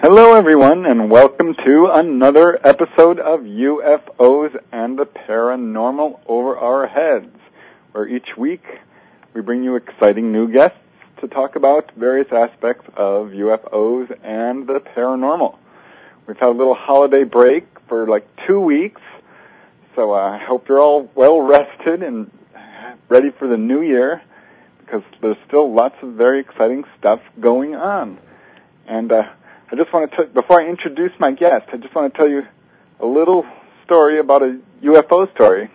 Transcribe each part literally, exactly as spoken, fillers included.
Hello, everyone, and welcome to another episode of U F Os and the Paranormal Over Our Heads, where each week we bring you exciting new guests to talk about various aspects of U F Os and the paranormal. We've had a little holiday break for like two weeks, so I hope you're all well rested and ready for the new year, because there's still lots of very exciting stuff going on. And uh, I just want to, t- before I introduce my guest, I just want to tell you a little story about a U F O story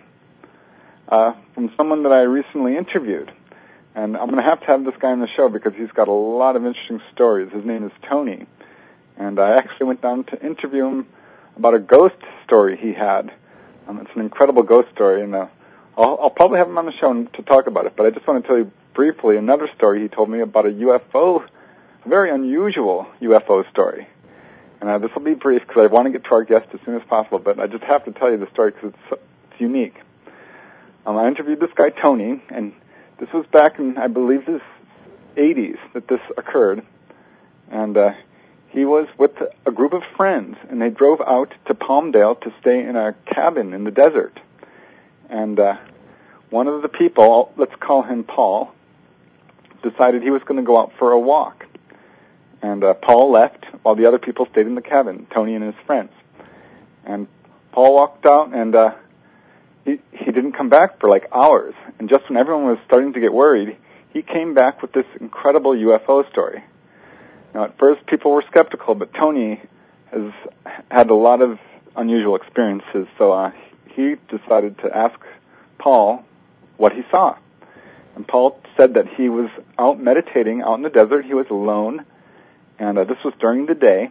uh, from someone that I recently interviewed. And I'm going to have to have this guy on the show because he's got a lot of interesting stories. His name is Tony. And I actually went down to interview him about a ghost story he had. Um, it's an incredible ghost story, and uh, I'll, I'll probably have him on the show to talk about it. But I just want to tell you briefly another story he told me about a U F O, a very unusual U F O story. And uh, this will be brief because I want to get to our guest as soon as possible, but I just have to tell you the story because it's, it's unique. Um, I interviewed this guy, Tony, and this was back in, I believe, the eighties that this occurred. And uh, he was with a group of friends, and they drove out to Palmdale to stay in a cabin in the desert. And uh, one of the people, let's call him Paul, decided he was going to go out for a walk. And uh, Paul left while the other people stayed in the cabin, Tony and his friends. And Paul walked out, and uh, he, he didn't come back for like hours. And just when everyone was starting to get worried, he came back with this incredible U F O story. Now, at first, people were skeptical, but Tony has had a lot of unusual experiences, so uh, he decided to ask Paul what he saw. And Paul said that he was out meditating out in the desert. He was alone, and uh, this was during the day,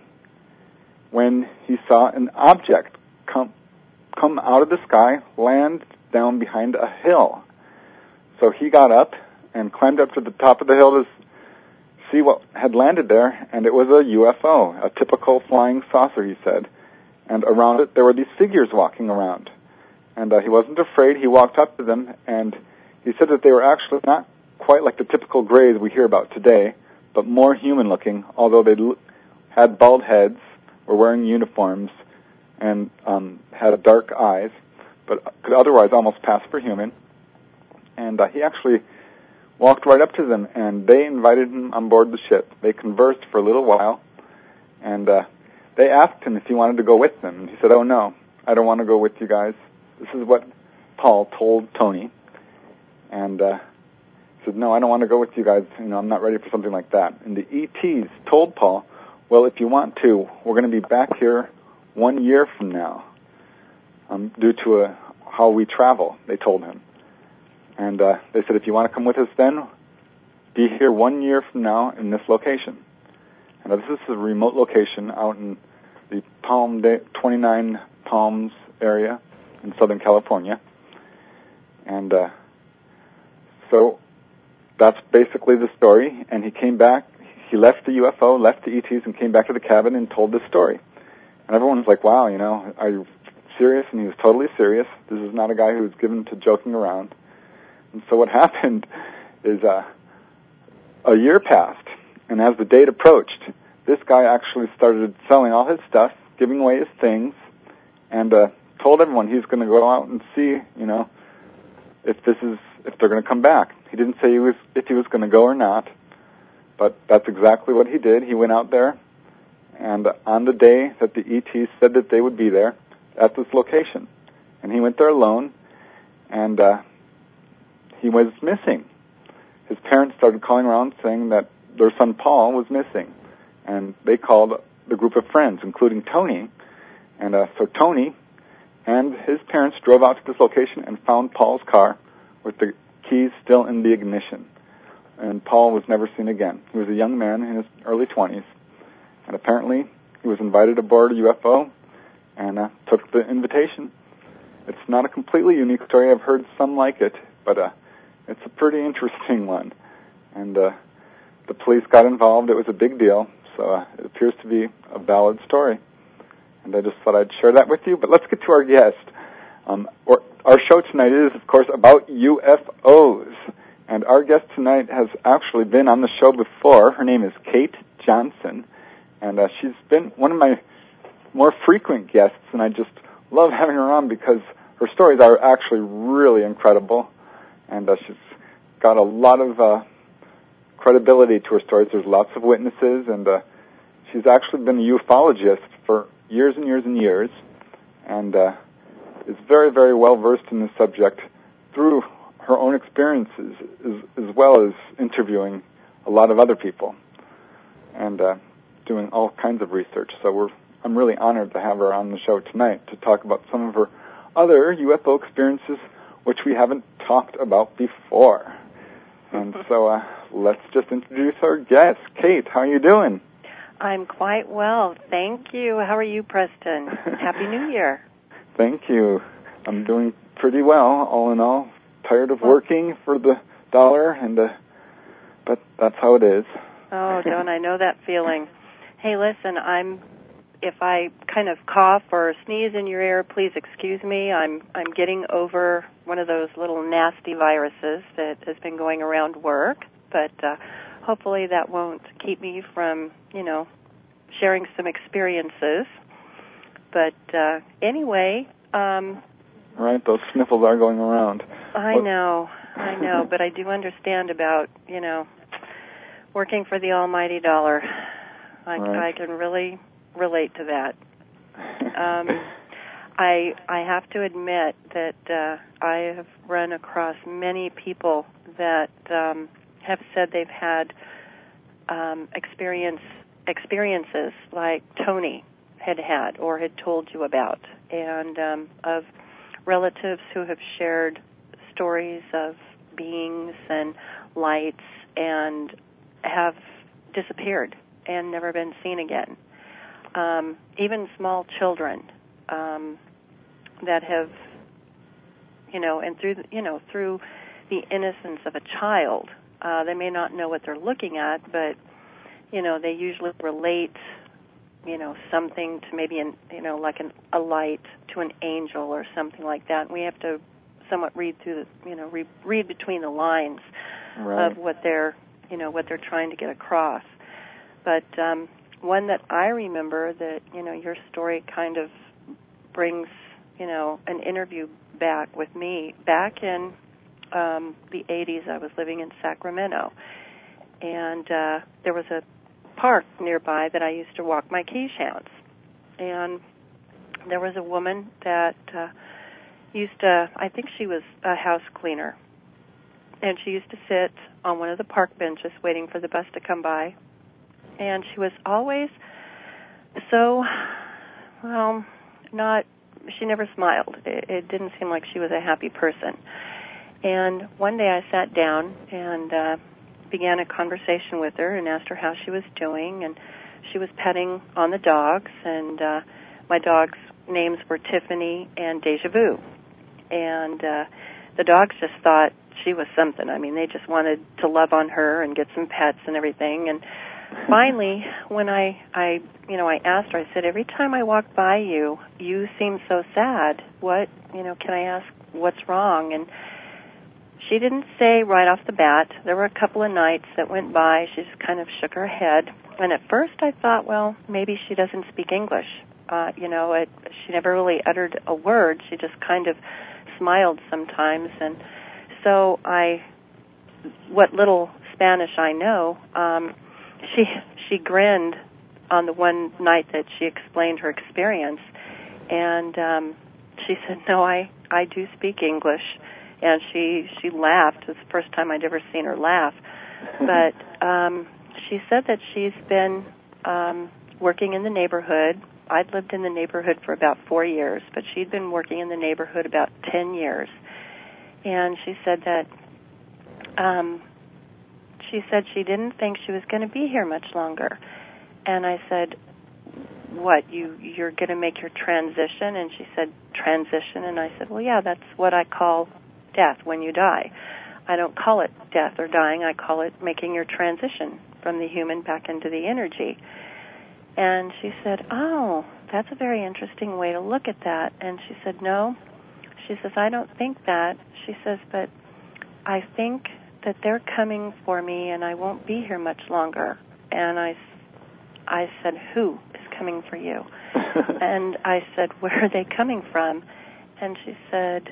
when he saw an object come come out of the sky, land down behind a hill. So he got up and climbed up to the top of the hill to see what had landed there, and it was a U F O, a typical flying saucer, he said. And around it, there were these figures walking around. And uh, he wasn't afraid. He walked up to them, and he said that they were actually not quite like the typical grays we hear about today, but more human-looking, although they l- had bald heads, were wearing uniforms, and um, had dark eyes, but could otherwise almost pass for human. And uh, he actually walked right up to them, and they invited him on board the ship. They conversed for a little while, and uh, they asked him if he wanted to go with them. And he said, "Oh, no, I don't want to go with you guys." This is what Paul told Tony. And uh, he said, "No, I don't want to go with you guys. You know, I'm not ready for something like that." And the E Ts told Paul, "Well, if you want to, we're going to be back here one year from now, um, due to a, how we travel," they told him. And uh, they said, "If you want to come with us then, be here one year from now in this location." And uh, this is a remote location out in the Palm Day, twenty-nine Palms area in Southern California. And uh, so that's basically the story. And he came back, he left the U F O, left the E Ts, and came back to the cabin and told this story. And everyone was like, "Wow, you know, are you serious?" And he was totally serious. This is not a guy who was given to joking around. And so what happened is uh, a year passed, and as the date approached, this guy actually started selling all his stuff, giving away his things, and uh, told everyone he's going to go out and see, you know, if this is if they're going to come back. He didn't say he was if he was going to go or not, but that's exactly what he did. He went out there, and on the day that the E Ts said that they would be there at this location, and he went there alone, and uh, he was missing. His parents started calling around saying that their son Paul was missing, and they called the group of friends, including Tony. And uh, so Tony and his parents drove out to this location and found Paul's car with the keys still in the ignition. And Paul was never seen again. He was a young man in his early twenties, and apparently he was invited aboard a U F O and uh, took the invitation. It's not a completely unique story. I've heard some like it, but uh, it's a pretty interesting one. And uh, the police got involved. It was a big deal, so uh, it appears to be a valid story. And I just thought I'd share that with you. But let's get to our guest. Um, or, our show tonight is, of course, about U F Os. And our guest tonight has actually been on the show before. Her name is Kate Johnson. And uh, she's been one of my more frequent guests, and I just love having her on because her stories are actually really incredible. And uh, she's got a lot of uh, credibility to her stories. There's lots of witnesses, and uh, she's actually been a ufologist for years and years and years, and uh, is very, very well versed in the subject through her own experiences, as, as well as interviewing a lot of other people and uh, doing all kinds of research. So we're I'm really honored to have her on the show tonight to talk about some of her other U F O experiences, which we haven't talked about before. And so uh, let's just introduce our guest. Kate, how are you doing? I'm quite well, thank you. How are you, Preston? Happy New Year. Thank you. I'm doing pretty well, all in all. Tired of working for the dollar, and uh, but that's how it is. Oh, don't I know that feeling. Hey, listen, I'm if I kind of cough or sneeze in your ear, please excuse me. I'm I'm getting over one of those little nasty viruses that has been going around work, but uh, hopefully that won't keep me from, you know, sharing some experiences. But uh, anyway, um, right, those sniffles are going around. I what? know, I know, but I do understand about, you know, working for the almighty dollar. I, right. I can really relate to that. Um, I I have to admit that uh, I have run across many people that um, have said they've had um, experience experiences like Tony had had or had told you about, and um, of relatives who have shared stories of beings and lights and have disappeared and never been seen again. Um, even small children um, that have, you know, and through the, you know through the innocence of a child, uh, they may not know what they're looking at, but you know they usually relate, you know, something to maybe an you know like an, a light to an angel or something like that. And we have to somewhat read through the you know re- read between the lines right. of what they're you know what they're trying to get across. But um, one that I remember that, you know, your story kind of brings, you know, an interview back with me. Back in um, the eighties, I was living in Sacramento, and uh, there was a park nearby that I used to walk my Keeshhounds. And there was a woman that uh, used to, I think she was a house cleaner, and she used to sit on one of the park benches waiting for the bus to come by. And she was always so, well, not, she never smiled. It, it didn't seem like she was a happy person. And one day I sat down and uh, began a conversation with her and asked her how she was doing. And she was petting on the dogs, and uh, my dogs' names were Tiffany and Deja Vu. And uh, the dogs just thought she was something. I mean, they just wanted to love on her and get some pets and everything. And finally, when I, I, you know, I asked her, I said, every time I walk by you, you seem so sad. What, you know, can I ask what's wrong? And she didn't say right off the bat. There were a couple of nights that went by. She just kind of shook her head. And at first I thought, well, maybe she doesn't speak English. Uh, you know, it, she never really uttered a word. She just kind of smiled sometimes. And so I, what little Spanish I know, um, She she grinned on the one night that she explained her experience, and um, she said, "No, I, I do speak English," and she she laughed. It was the first time I'd ever seen her laugh. But um, she said that she's been um, working in the neighborhood. I'd lived in the neighborhood for about four years, but she'd been working in the neighborhood about ten years, and she said that. Um, She said she didn't think she was going to be here much longer. And I said, what, you, you're going to make your transition? And she said, transition? And I said, well, yeah, that's what I call death when you die. I don't call it death or dying. I call it making your transition from the human back into the energy. And she said, oh, that's a very interesting way to look at that. And she said, no. She says, I don't think that. She says, but I think that they're coming for me and I won't be here much longer. And I, I said, who is coming for you? And I said, where are they coming from? And she said,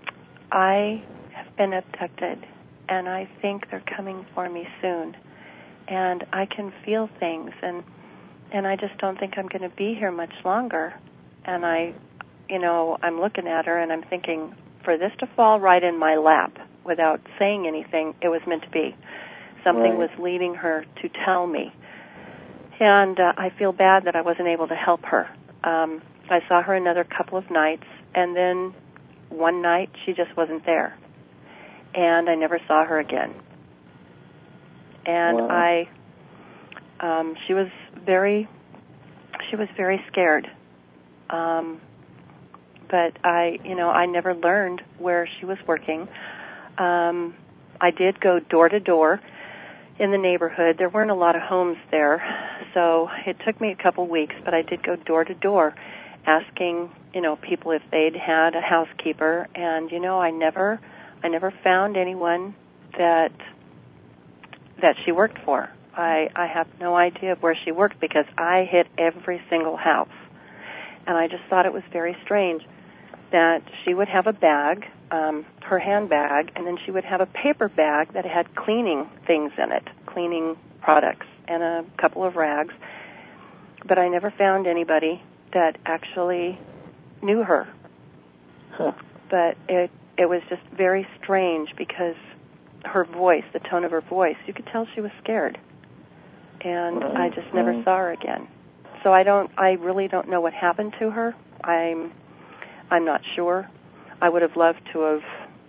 I have been abducted, and I think they're coming for me soon. And I can feel things, and and I just don't think I'm going to be here much longer. And I, you know, I'm looking at her, and I'm thinking, for this to fall right in my lap without saying anything, it was meant to be. Something Right. was leading her to tell me. And uh, I feel bad that I wasn't able to help her. Um, I saw her another couple of nights, and then one night she just wasn't there. And I never saw her again. And Wow. I, um, she was very, she was very scared. Um, but I, you know, I never learned where she was working. Um, I did go door to door in the neighborhood. There weren't a lot of homes there, so it took me a couple weeks, but I did go door to door asking, you know, people if they'd had a housekeeper, and, you know, I never, I never found anyone that that she worked for. I, I have no idea of where she worked because I hit every single house. And I just thought it was very strange that she would have a bag, um, her handbag, and then she would have a paper bag that had cleaning things in it, cleaning products, and a couple of rags. But I never found anybody that actually knew her. Huh. But it it was just very strange because her voice, the tone of her voice, you could tell she was scared. And Right, I just never right. saw her again. So I don't, I really don't know what happened to her. I'm, I'm not sure. I would have loved to have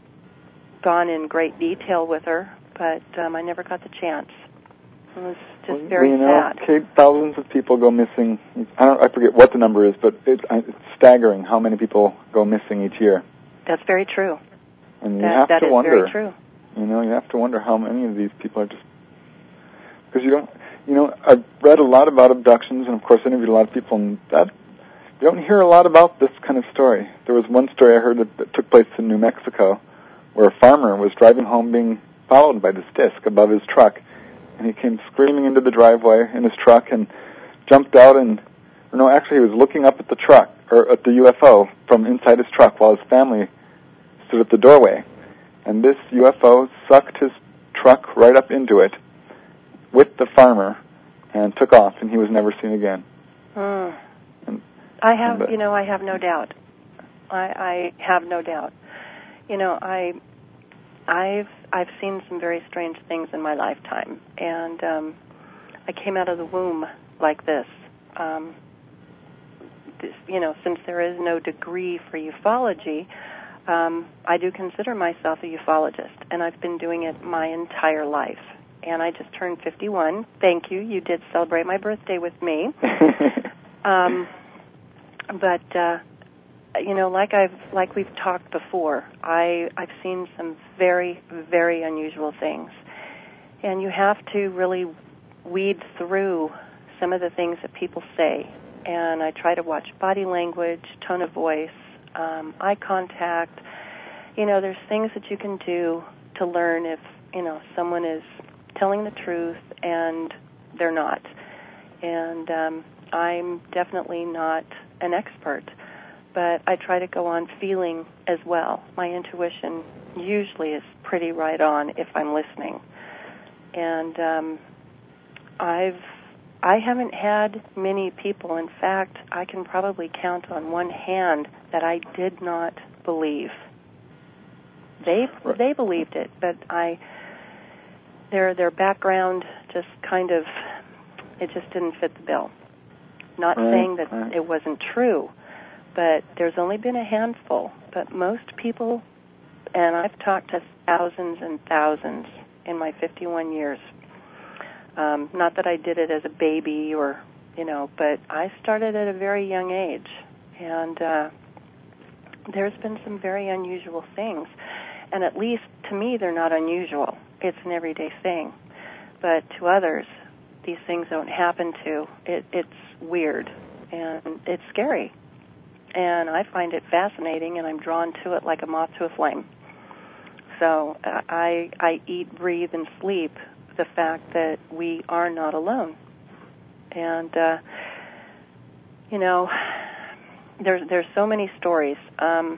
gone in great detail with her, but um, I never got the chance. It was just Well, very you know, sad. Kate, thousands of people go missing. I don't, I forget what the number is, but it, it's staggering how many people go missing each year. That's very true. And you That, have that to is wonder. very true. You know, you have to wonder how many of these people are just because you don't. You know, I've read a lot about abductions, and of course, interviewed a lot of people, and that you don't hear a lot about this kind of story. There was one story I heard that, that took place in New Mexico, where a farmer was driving home, being followed by this disc above his truck, and he came screaming into the driveway in his truck and jumped out and. Or no, actually, he was looking up at the truck or at the U F O from inside his truck while his family stood at the doorway. And this U F O sucked his truck right up into it with the farmer and took off, and he was never seen again. Mm. And, I have, and the, you know, I have no doubt. I, I have no doubt. You know, I, I've, I've seen some very strange things in my lifetime, and um, I came out of the womb like this. Um, this. You know, since there is no degree for ufology, Um, I do consider myself a ufologist, and I've been doing it my entire life. And I just turned fifty-one. Thank you. You did celebrate my birthday with me. um, but uh, you know, like I've like we've talked before, I I've seen some very very unusual things, and you have to really weed through some of the things that people say. And I try to watch body language, tone of voice. Um, eye contact. You know, there's things that you can do to learn if, you know, someone is telling the truth and they're not. And um, I'm definitely not an expert, but I try to go on feeling as well. My intuition usually is pretty right on if I'm listening. And um, I've I haven't had many people. In fact, I can probably count on one hand that I did not believe. They Right. they believed it, but I their their background just kind of it just didn't fit the bill. Not Right, saying that right. it wasn't true, but there's only been a handful. But most people, and I've talked to thousands and thousands in my fifty-one years. Um, not that I did it as a baby or, you know, but I started at a very young age. And uh, there's been some very unusual things. And at least to me, they're not unusual. It's an everyday thing. But to others, these things don't happen to. It, it's weird. And it's scary. And I find it fascinating, and I'm drawn to it like a moth to a flame. So uh, I, I eat, breathe, and sleep the fact that we are not alone. And, uh, you know, there's, there's so many stories. Um,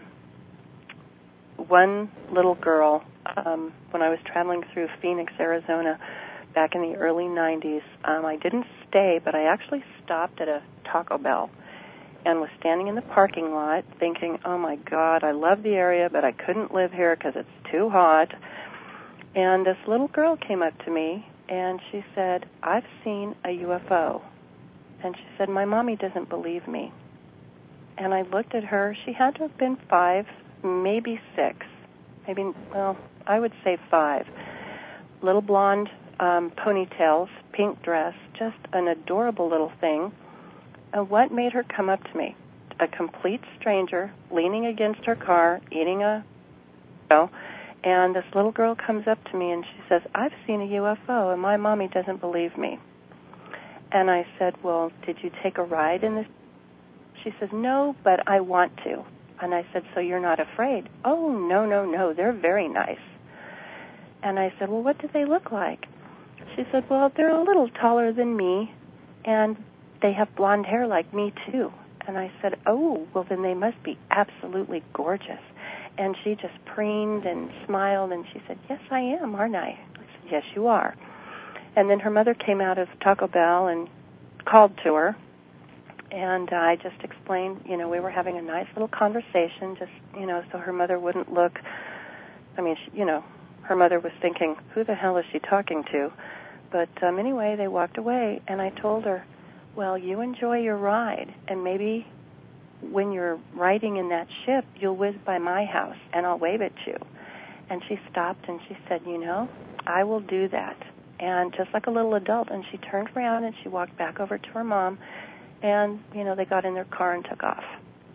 one little girl, um, when I was traveling through Phoenix, Arizona, back in the early nineties, um, I didn't stay, but I actually stopped at a Taco Bell and was standing in the parking lot thinking, oh, my God, I love the area, but I couldn't live here because it's too hot. And this little girl came up to me, and she said, I've seen a U F O. And she said, my mommy doesn't believe me. And I looked at her. She had to have been five, maybe six. Maybe, well, I would say five. Little blonde um, ponytails, pink dress, just an adorable little thing. And what made her come up to me? A complete stranger, leaning against her car, eating a, you know, and this little girl comes up to me and she says, I've seen a U F O and my mommy doesn't believe me. And I said, well, did you take a ride in this? She says, no, but I want to. And I said, so you're not afraid? Oh, no, no, no, they're very nice. And I said, well, what do they look like? She said, well, they're a little taller than me, and they have blonde hair like me, too. And I said, oh, well, then they must be absolutely gorgeous. And she just preened and smiled, and she said, yes, I am, aren't I? I said, yes, you are. And then her mother came out of Taco Bell and called to her, and uh, I just explained, you know, we were having a nice little conversation, just, you know, so her mother wouldn't look, I mean, she, you know, her mother was thinking, who the hell is she talking to? But um, anyway, they walked away, and I told her, well, you enjoy your ride, and maybe when you're riding in that ship, you'll whiz by my house, and I'll wave at you. And she stopped, and she said, you know, I will do that. And just like a little adult, and she turned around, and she walked back over to her mom, and, you know, they got in their car and took off.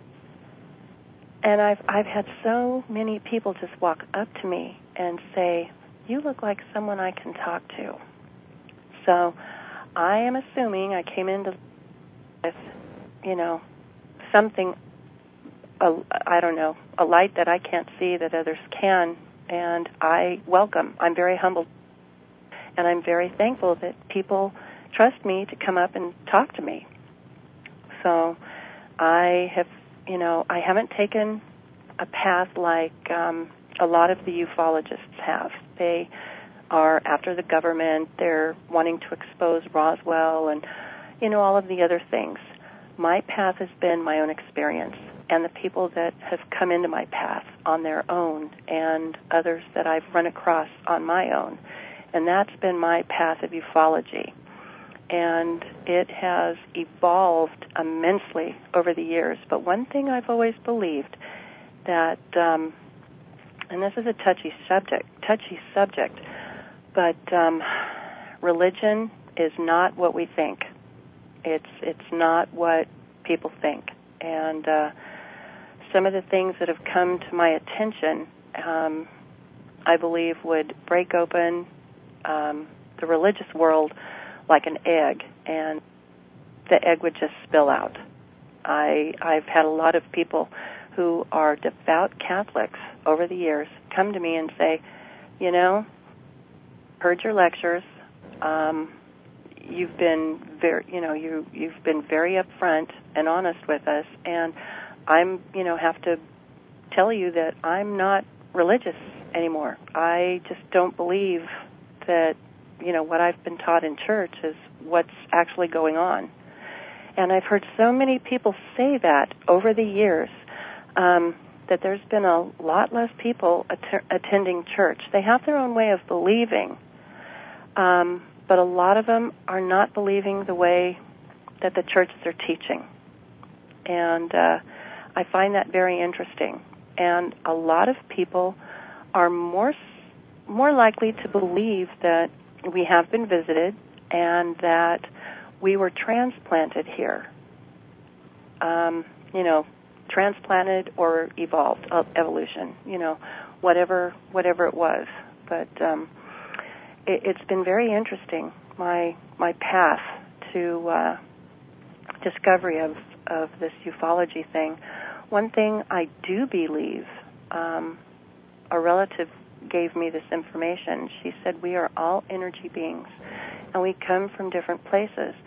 And I've I've had so many people just walk up to me and say, you look like someone I can talk to. So I am assuming I came into with, you know, something, a, I don't know, a light that I can't see that others can, and I welcome. I'm very humbled, and I'm very thankful that people trust me to come up and talk to me. So I have, you know, I haven't taken a path like um, a lot of the ufologists have. They are after the government. They're wanting to expose Roswell and, you know, all of the other things. My path has been my own experience and the people that have come into my path on their own and others that I've run across on my own. And that's been my path of ufology. And it has evolved immensely over the years. But one thing I've always believed, that, um, and this is a touchy subject, touchy subject, but um, religion is not what we think. It's it's not what people think. And uh, some of the things that have come to my attention, um, I believe, would break open um, the religious world like an egg, and the egg would just spill out. I, I've had a lot of people who are devout Catholics over the years come to me and say, you know, heard your lectures, um, you've been very, you know, you, you've been very upfront and honest with us, and I'm, you know, have to tell you that I'm not religious anymore. I just don't believe that, you know, what I've been taught in church is what's actually going on. And I've heard so many people say that over the years, um, that there's been a lot less people att- attending church. They have their own way of believing, um, but a lot of them are not believing the way that the churches are teaching. And uh, I find that very interesting. And a lot of people are more more likely to believe that we have been visited and that we were transplanted here. Um, you know, transplanted or evolved, uh, evolution, you know, whatever whatever it was. But um, it, it's been very interesting, my my path to uh, discovery of, of this ufology thing. One thing I do believe, um, a relative gave me this information. She said we are all energy beings, and we come from different places.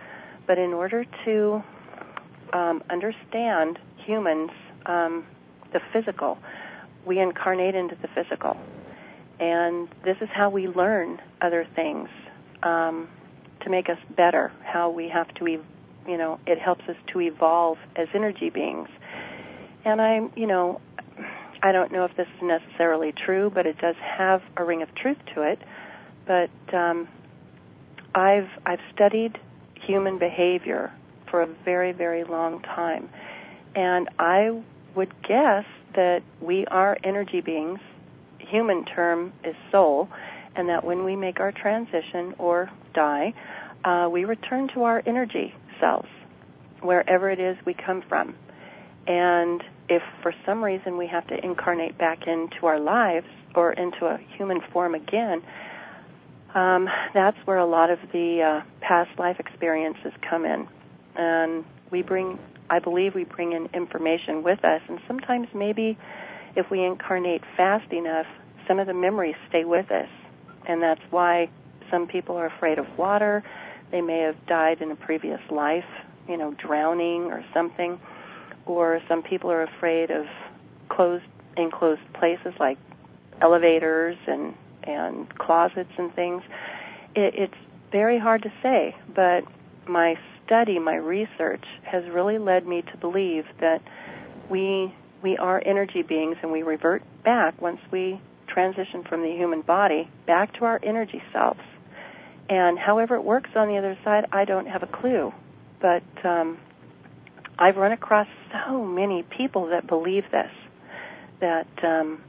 but in order to um, understand humans, um, the physical, we incarnate into the physical. And this is how we learn other things um, to make us better, how we have to, ev- you know, it helps us to evolve as energy beings. And I'm, you know, I don't know if this is necessarily true, but it does have a ring of truth to it. But um, I've I've studied human behavior for a very, very long time. And I would guess that we are energy beings. Human term is soul, and that when we make our transition or die, uh, we return to our energy selves, wherever it is we come from. And if for some reason we have to incarnate back into our lives or into a human form again, um, that's where a lot of the uh, past life experiences come in. And we bring, I believe we bring in information with us, and sometimes maybe if we incarnate fast enough, some of the memories stay with us. And that's why some people are afraid of water. They may have died in a previous life, you know, drowning or something. Or some people are afraid of closed, enclosed places like elevators and, and closets and things. It, it's very hard to say, but my study, my research has really led me to believe that we we are energy beings, and we revert back once we transition from the human body back to our energy selves. And however it works on the other side, I don't have a clue. But um, I've run across so many people that believe this, that um,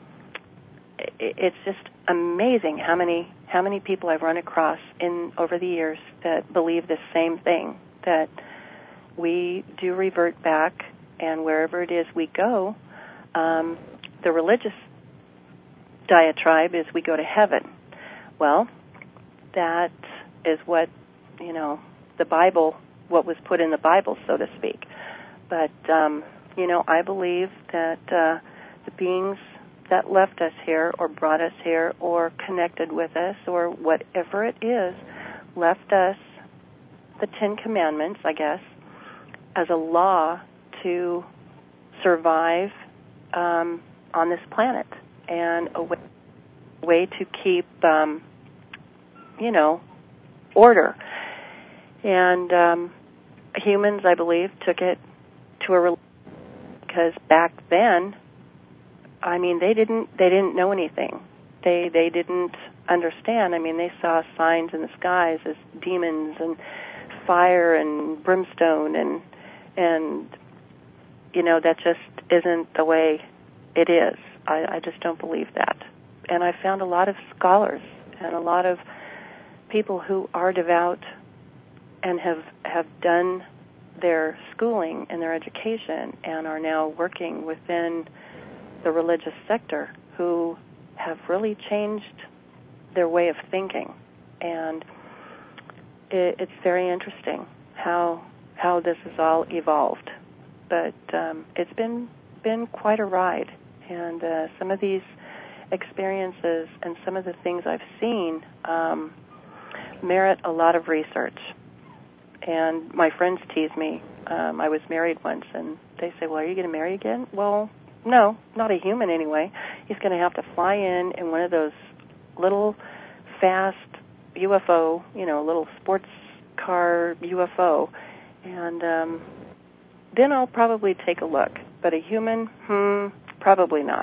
it, it's just amazing how many how many people I've run across in over the years that believe this same thing, that we do revert back, and wherever it is we go, um, the religious diatribe is we go to heaven. Well, that is what, you know, the Bible, what was put in the Bible, so to speak. But, um, you know, I believe that uh, the beings that left us here or brought us here or connected with us or whatever it is, left us the Ten Commandments, I guess, as a law to survive um, on this planet, and a way, a way to keep, um, you know, order. And um, humans, I believe, took it to a religion, because back then, I mean, they didn't they didn't know anything. They they didn't understand. I mean, they saw signs in the skies as demons and fire and brimstone, and and you know, that just isn't the way it is. I, I just don't believe that. And I found a lot of scholars and a lot of people who are devout and have have done their schooling and their education and are now working within the religious sector, who have really changed their way of thinking. And it, it's very interesting how how this has all evolved. But um, it's been been quite a ride, and uh, some of these experiences and some of the things I've seen um, merit a lot of research. And my friends tease me. Um, I was married once, and they say, well, are you going to marry again? Well, no, not a human anyway. He's going to have to fly in in one of those little fast U F O, you know, little sports car U F O, and um, then I'll probably take a look. But a human, hmm, probably not.